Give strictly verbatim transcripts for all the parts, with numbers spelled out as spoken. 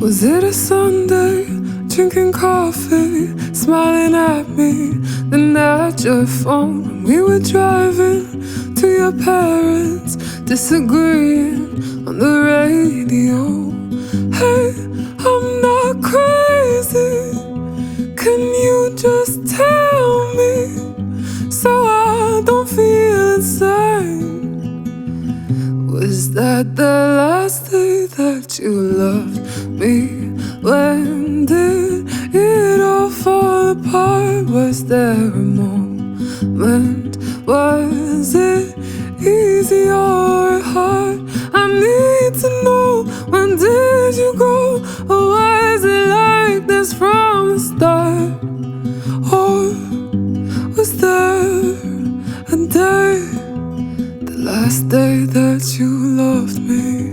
Was it a Sunday, drinking coffee, smiling at me, then at your phone? When we were driving to your parents, disagreeing on the radio. Hey, I'm not crazy, can you just tell me so I don't feel insane? Was that the last day that you loved me? When did it all fall apart? Was there a moment? Was it easy or hard? I need to know, when did you go? Or was it like this from the start? Or was there a day, the last day that you loved me?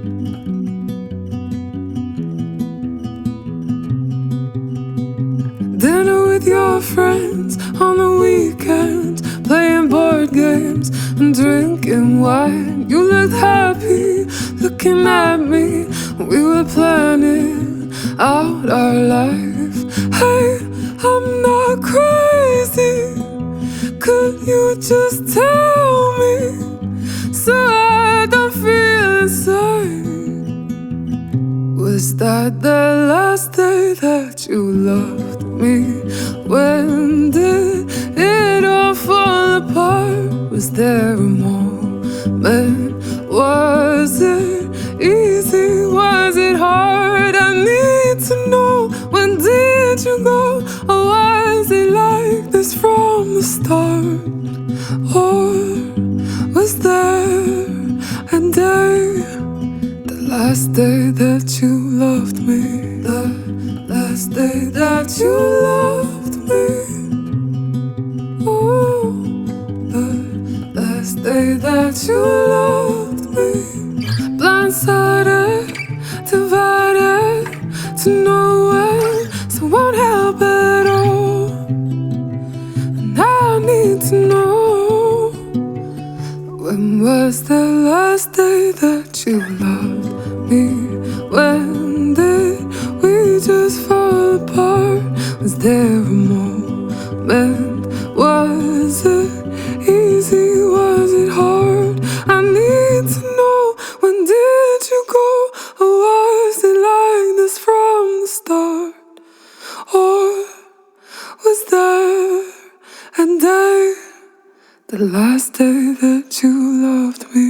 Dinner with your friends on the weekend, playing board games and drinking wine. You looked happy looking at me. We were planning out our life. Hey, I'm not crazy, could you just tell me so I don't feel insane? Was that the last day that you loved me? When did it all fall apart? Was there a moment? Was it easy? Was it hard? I need to know, when did you go? Or was it like this from the start? Or was there a day, the last day that you loved me? The last day that you loved me. Oh, the last day that you loved me. Blindsided, divided to nowhere, so won't help at all. And I need to know, when was the last day that you loved me? When did we just fall apart? Was there a moment? Was it easy? Was it hard? I need to know, when did you go? Or was it like this from the start? Or was there a day, the last day that you loved me?